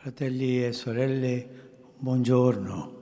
Fratelli e sorelle, buongiorno.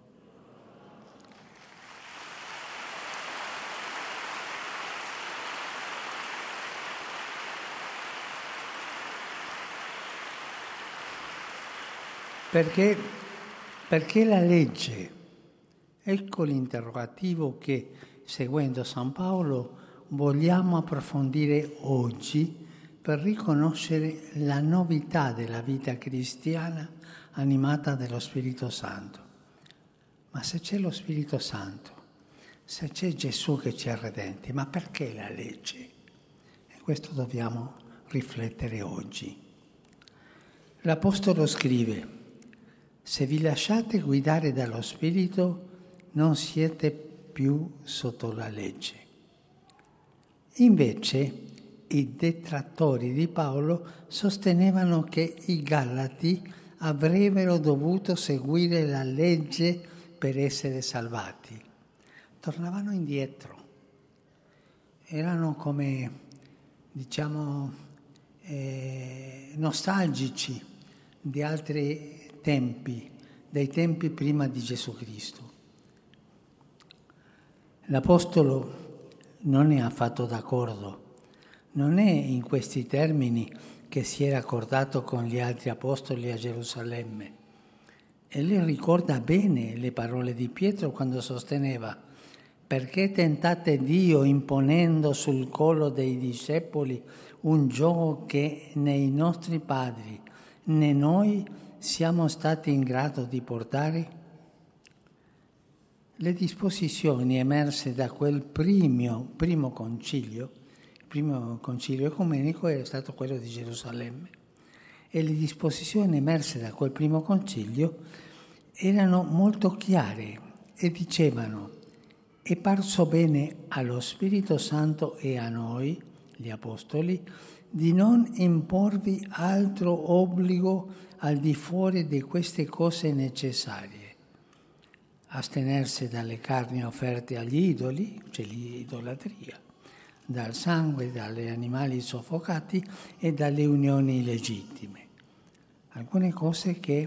Perché la legge? Ecco l'interrogativo che, seguendo San Paolo, vogliamo approfondire oggi per riconoscere la novità della vita cristiana animata dallo Spirito Santo. Ma se c'è lo Spirito Santo, se c'è Gesù che ci ha redenti, ma perché la legge? E questo dobbiamo riflettere oggi. L'Apostolo scrive: se vi lasciate guidare dallo Spirito, non siete più sotto la legge. Invece, i detrattori di Paolo sostenevano che i Galati avrebbero dovuto seguire la legge per essere salvati. Tornavano indietro. Erano come, nostalgici di altri tempi, dei tempi prima di Gesù Cristo. L'Apostolo non ne ha fatto d'accordo. Non è in questi termini che si era accordato con gli altri apostoli a Gerusalemme. E le ricorda bene le parole di Pietro quando sosteneva: perché tentate Dio imponendo sul collo dei discepoli un giogo che né i nostri padri né noi siamo stati in grado di portare? Le disposizioni emerse da quel primo concilio, il primo concilio ecumenico è stato quello di Gerusalemme, e le disposizioni emerse da quel primo concilio erano molto chiare e dicevano: è parso bene allo Spirito Santo e a noi, gli Apostoli, di non imporvi altro obbligo al di fuori di queste cose necessarie. Astenersi dalle carni offerte agli idoli, cioè l'idolatria, dal sangue, dagli animali soffocati e dalle unioni illegittime. Alcune cose che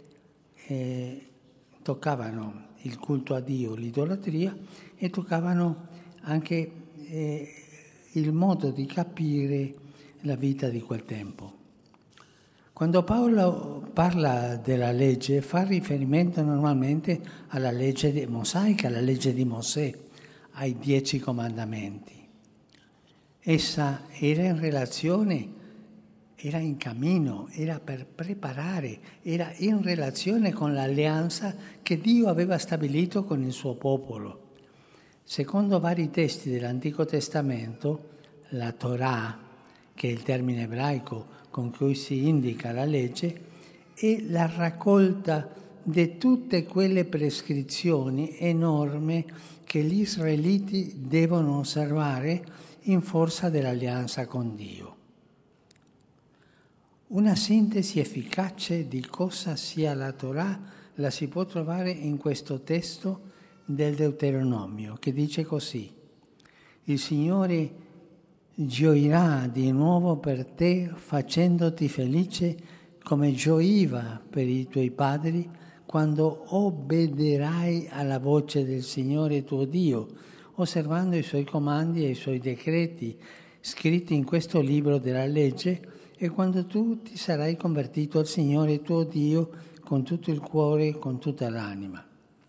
toccavano il culto a Dio, l'idolatria, e toccavano anche il modo di capire la vita di quel tempo. Quando Paolo parla della legge fa riferimento normalmente alla legge mosaica, alla legge di Mosè, ai 10 comandamenti. Essa era in relazione, era in cammino, era per preparare, era in relazione con l'alleanza che Dio aveva stabilito con il suo popolo. Secondo vari testi dell'Antico Testamento, la Torah, che è il termine ebraico con cui si indica la legge, è la raccolta di tutte quelle prescrizioni e norme che gli israeliti devono osservare in forza dell'alleanza con Dio. Una sintesi efficace di cosa sia la Torah la si può trovare in questo testo del Deuteronomio, che dice così: il Signore gioirà di nuovo per te, facendoti felice come gioiva per i tuoi padri quando obbederai alla voce del Signore tuo Dio, osservando i suoi comandi e i suoi decreti scritti in questo libro della legge, e quando tu ti sarai convertito al Signore tuo Dio con tutto il cuore e con tutta l'anima.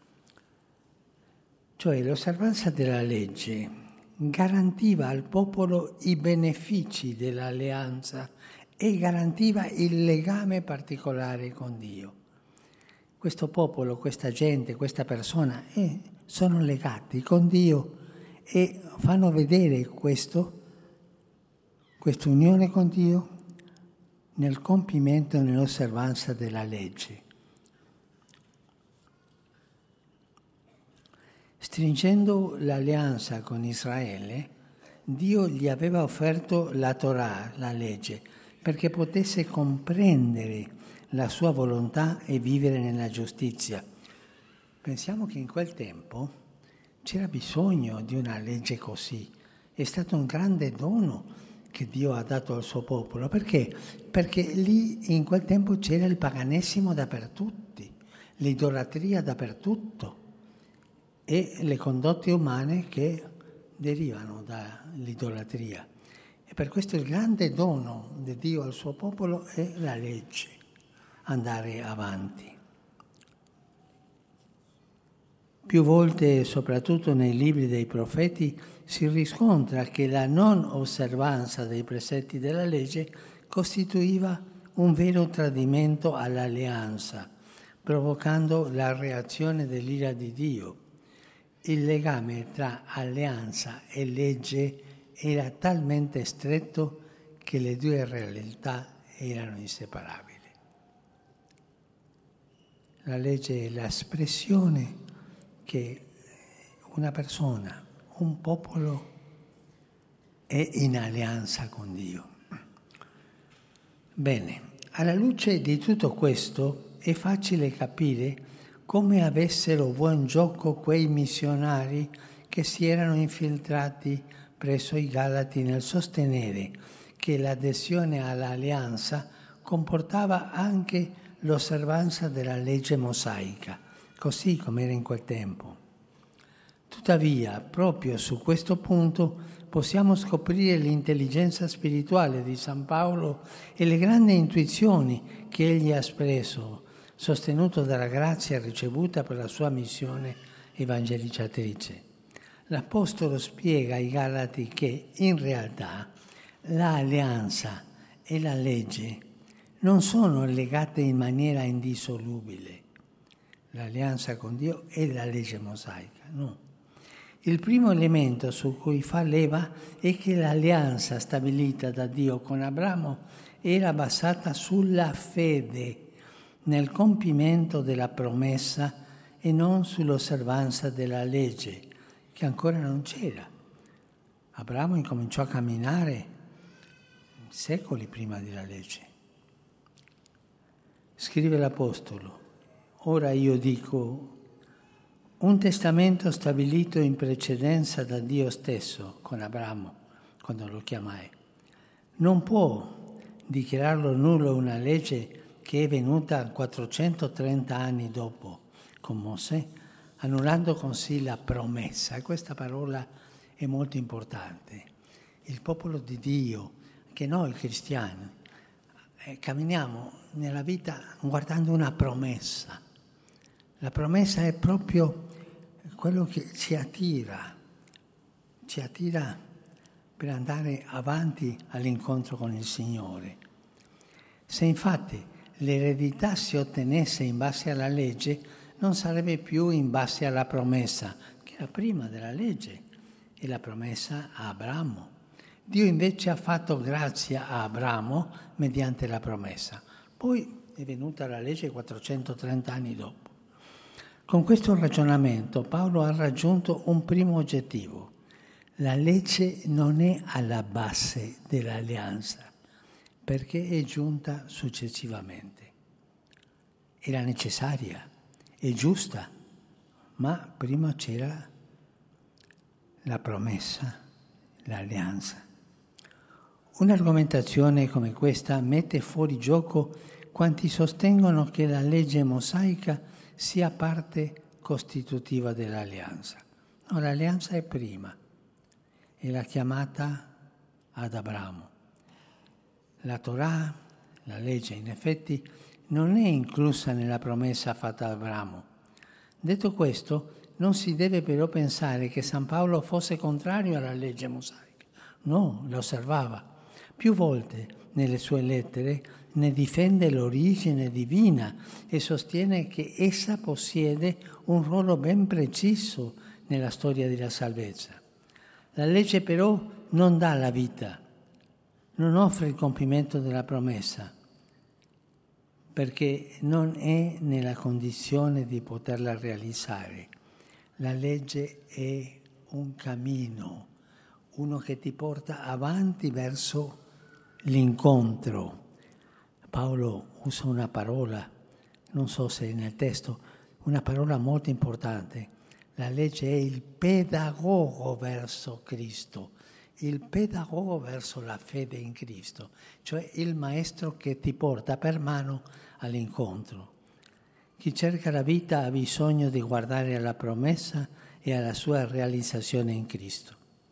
Cioè l'osservanza della legge garantiva al popolo i benefici dell'alleanza e garantiva il legame particolare con Dio. Questo popolo, questa gente, questa persona sono legati con Dio e fanno vedere questa unione con Dio nel compimento e nell'osservanza della legge. Stringendo l'alleanza con Israele, Dio gli aveva offerto la Torah, la legge, perché potesse comprendere la sua volontà e vivere nella giustizia. Pensiamo che in quel tempo c'era bisogno di una legge così. È stato un grande dono che Dio ha dato al suo popolo. Perché? Perché lì in quel tempo c'era il paganesimo dappertutto, l'idolatria dappertutto e le condotte umane che derivano dall'idolatria. E per questo il grande dono di Dio al suo popolo è la legge, andare avanti. Più volte, soprattutto nei libri dei profeti, si riscontra che la non osservanza dei precetti della legge costituiva un vero tradimento all'alleanza, provocando la reazione dell'ira di Dio. Il legame tra alleanza e legge era talmente stretto che le due realtà erano inseparabili. La legge è l'espressione che una persona, un popolo è in alleanza con Dio. Bene, alla luce di tutto questo è facile capire come avessero buon gioco quei missionari che si erano infiltrati presso i Galati nel sostenere che l'adesione all'alleanza comportava anche l'osservanza della legge mosaica, così come era in quel tempo. Tuttavia, proprio su questo punto possiamo scoprire l'intelligenza spirituale di San Paolo e le grandi intuizioni che egli ha espresso, sostenuto dalla grazia ricevuta per la sua missione evangelizzatrice. L'Apostolo spiega ai Galati che, in realtà, l'alleanza e la legge non sono legate in maniera indissolubile. L'alleanza con Dio e la legge mosaica, no. Il primo elemento su cui fa leva è che l'alleanza stabilita da Dio con Abramo era basata sulla fede nel compimento della promessa e non sull'osservanza della legge, che ancora non c'era. Abramo incominciò a camminare secoli prima della legge. Scrive l'Apostolo: ora io dico, un testamento stabilito in precedenza da Dio stesso con Abramo, quando lo chiamai, non può dichiararlo nullo una legge che è venuta 430 anni dopo con Mosè, annullando così la promessa. E questa parola è molto importante. Il popolo di Dio, che noi cristiani, camminiamo nella vita guardando una promessa. La promessa è proprio quello che ci attira per andare avanti all'incontro con il Signore. Se infatti l'eredità si ottenesse in base alla legge, non sarebbe più in base alla promessa, che era prima della legge, e la promessa a Abramo. Dio invece ha fatto grazia a Abramo mediante la promessa. Poi è venuta la legge 430 anni dopo. Con questo ragionamento Paolo ha raggiunto un primo oggettivo. La legge non è alla base dell'alleanza, perché è giunta successivamente. Era necessaria, è giusta, ma prima c'era la promessa, l'alleanza. Un'argomentazione come questa mette fuori gioco quanti sostengono che la legge mosaica sia parte costitutiva dell'alleanza. No, l'alleanza è prima, è la chiamata ad Abramo. La Torah, la legge, in effetti, non è inclusa nella promessa fatta ad Abramo. Detto questo, non si deve però pensare che San Paolo fosse contrario alla legge mosaica. No, la osservava. Più volte nelle sue lettere ne difende l'origine divina e sostiene che essa possiede un ruolo ben preciso nella storia della salvezza. La legge però non dà la vita, non offre il compimento della promessa, perché non è nella condizione di poterla realizzare. La legge è un cammino, uno che ti porta avanti verso l'incontro. Paolo usa una parola, non so se è nel testo, una parola molto importante. La legge è il pedagogo verso Cristo, il pedagogo verso la fede in Cristo, cioè il maestro che ti porta per mano all'incontro. Chi cerca la vita ha bisogno di guardare alla promessa e alla sua realizzazione in Cristo.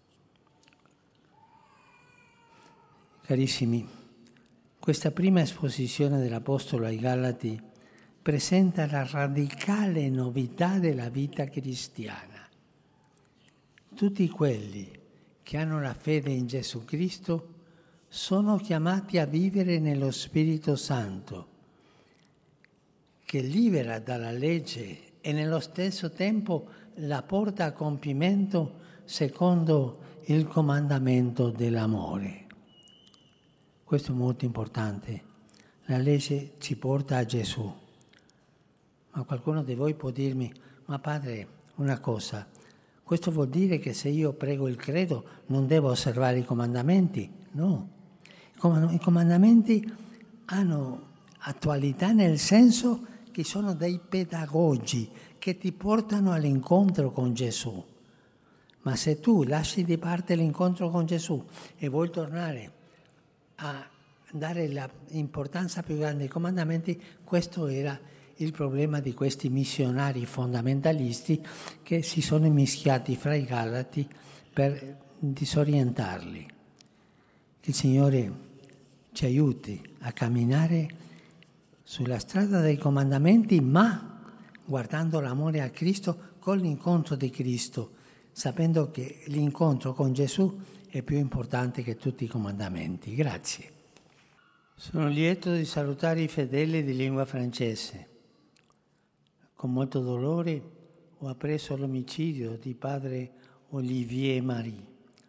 Carissimi, questa prima esposizione dell'Apostolo ai Galati presenta la radicale novità della vita cristiana. Tutti quelli che hanno la fede in Gesù Cristo sono chiamati a vivere nello Spirito Santo, che libera dalla legge e nello stesso tempo la porta a compimento secondo il comandamento dell'amore. Questo è molto importante. La legge ci porta a Gesù. Ma qualcuno di voi può dirmi, ma padre, una cosa, questo vuol dire che se io prego il credo non devo osservare i comandamenti? No. I comandamenti hanno attualità nel senso che sono dei pedagogi che ti portano all'incontro con Gesù. Ma se tu lasci di parte l'incontro con Gesù e vuoi tornare a dare l'importanza più grande ai comandamenti, questo era il problema di questi missionari fondamentalisti che si sono mischiati fra i Galati per disorientarli. Il Signore ci aiuti a camminare sulla strada dei comandamenti, ma guardando l'amore a Cristo con l'incontro di Cristo, sapendo che l'incontro con Gesù è più importante che tutti i comandamenti. Grazie. Sono lieto di salutare i fedeli di lingua francese. Con molto dolore ho appreso l'omicidio di padre Olivier Marie.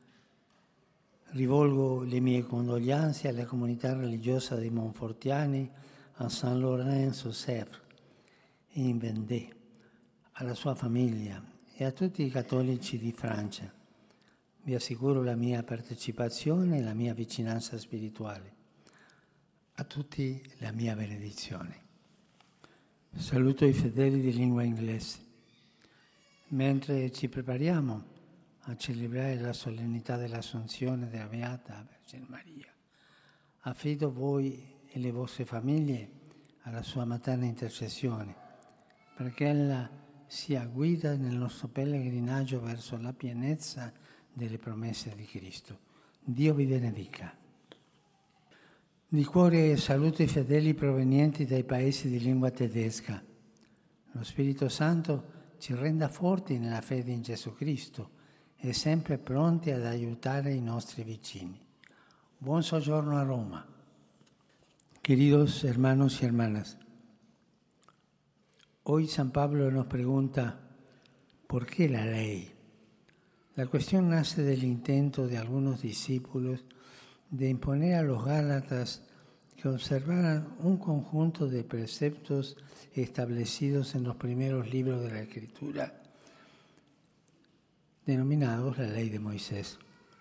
Rivolgo le mie condoglianze alla comunità religiosa dei Monfortiani a Saint-Laurent-sur-Sèvre e in Vendée, alla sua famiglia e a tutti i cattolici di Francia. Vi assicuro la mia partecipazione e la mia vicinanza spirituale. A tutti la mia benedizione. Saluto i fedeli di lingua inglese. Mentre ci prepariamo a celebrare la solennità dell'Assunzione della Beata Vergine Maria, affido voi e le vostre famiglie alla sua materna intercessione, perché ella sia guida nel nostro pellegrinaggio verso la pienezza delle promesse di Cristo. Dio vi benedica. Di cuore saluto i fedeli provenienti dai paesi di lingua tedesca. Lo Spirito Santo ci renda forti nella fede in Gesù Cristo e sempre pronti ad aiutare i nostri vicini. Buon soggiorno a Roma. Queridos hermanos y hermanas, hoy San Pablo nos pregunta, ¿por qué la ley? La cuestión nace del intento de algunos discípulos de imponer a los Gálatas que observaran un conjunto de preceptos establecidos en los primeros libros de la Escritura, denominados la Ley de Moisés.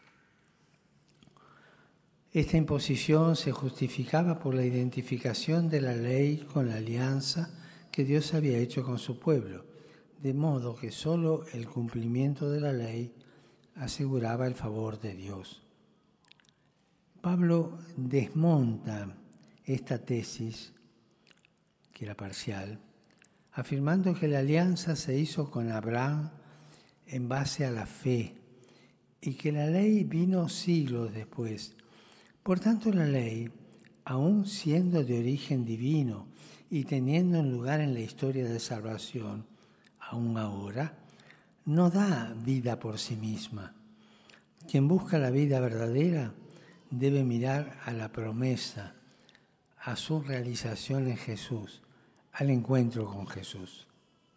Esta imposición se justificaba por la identificación de la ley con la alianza que Dios había hecho con su pueblo, de modo que solo el cumplimiento de la ley aseguraba el favor de Dios. Pablo desmonta esta tesis, que era parcial, afirmando que la alianza se hizo con Abraham en base a la fe y que la ley vino siglos después. Por tanto, la ley, aun siendo de origen divino y teniendo un lugar en la historia de salvación, aún ahora, no da vida por sí misma. Quien busca la vida verdadera debe mirar a la promesa, a su realización en Jesús, al encuentro con Jesús.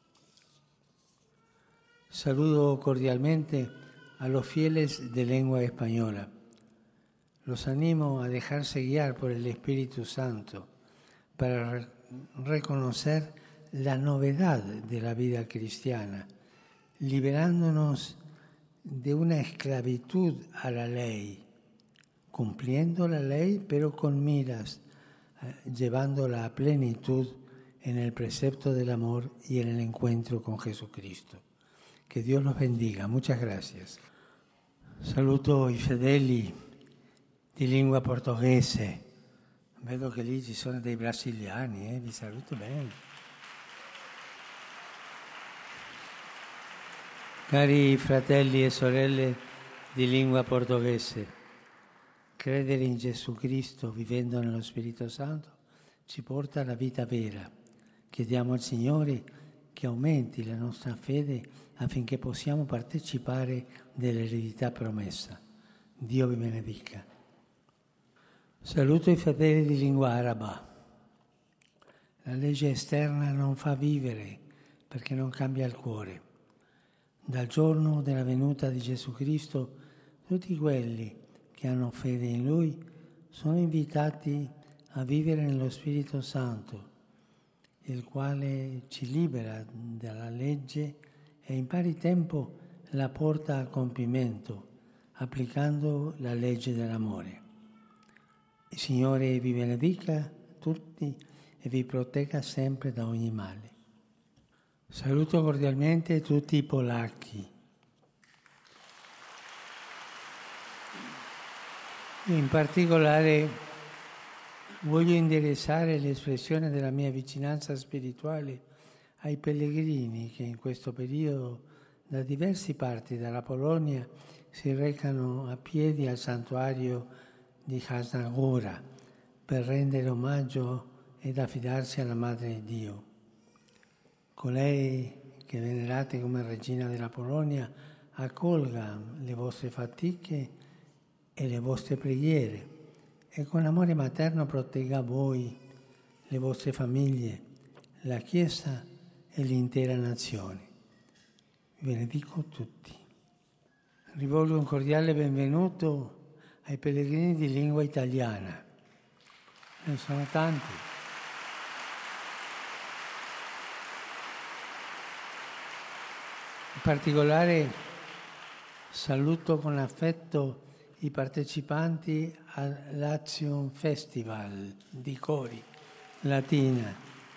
Saludo cordialmente a los fieles de lengua española. Los animo a dejarse guiar por el Espíritu Santo para reconocer la novedad de la vida cristiana, liberándonos de una esclavitud a la ley, cumpliendo la ley pero con miras, llevándola a plenitud en el precepto del amor y en el encuentro con Jesucristo. Que Dios los bendiga. Muchas gracias. Saluto i fedeli di lingua portoghese. Vedo che lì ci sono dei brasiliani, vi saluto bene. Cari fratelli e sorelle di lingua portoghese, credere in Gesù Cristo vivendo nello Spirito Santo ci porta alla vita vera. Chiediamo al Signore che aumenti la nostra fede affinché possiamo partecipare dell'eredità promessa. Dio vi benedica. Saluto i fedeli di lingua araba. La legge esterna non fa vivere perché non cambia il cuore. Dal giorno della venuta di Gesù Cristo, tutti quelli che hanno fede in Lui sono invitati a vivere nello Spirito Santo, il quale ci libera dalla legge e in pari tempo la porta a compimento, applicando la legge dell'amore. Il Signore vi benedica tutti e vi protegga sempre da ogni male. Saluto cordialmente tutti i polacchi. In particolare voglio indirizzare l'espressione della mia vicinanza spirituale ai pellegrini che in questo periodo da diverse parti della Polonia si recano a piedi al santuario di Jasna Góra per rendere omaggio ed affidarsi alla Madre di Dio. Colei che venerate come Regina della Polonia accolga le vostre fatiche e le vostre preghiere e con amore materno protegga voi, le vostre famiglie, la Chiesa e l'intera nazione. Vi benedico tutti. Rivolgo un cordiale benvenuto ai pellegrini di lingua italiana. Ne sono tanti. In particolare saluto con affetto i partecipanti all'Action Festival di Cori Latina.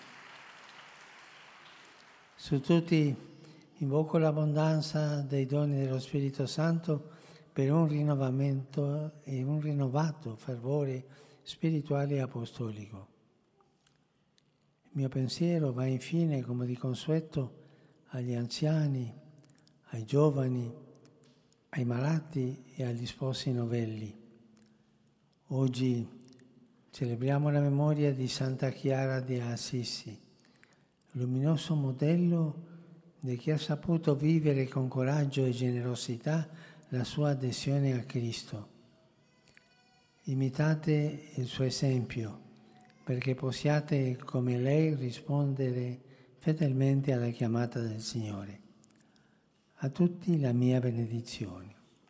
Su tutti invoco l'abbondanza dei doni dello Spirito Santo per un rinnovamento e un rinnovato fervore spirituale e apostolico. Il mio pensiero va infine, come di consueto, agli anziani, ai giovani, ai malati e agli sposi novelli. Oggi celebriamo la memoria di Santa Chiara di Assisi, luminoso modello di chi ha saputo vivere con coraggio e generosità la sua adesione a Cristo. Imitate il suo esempio perché possiate, come lei, rispondere fedelmente alla chiamata del Signore. A tutti la mia benedizione.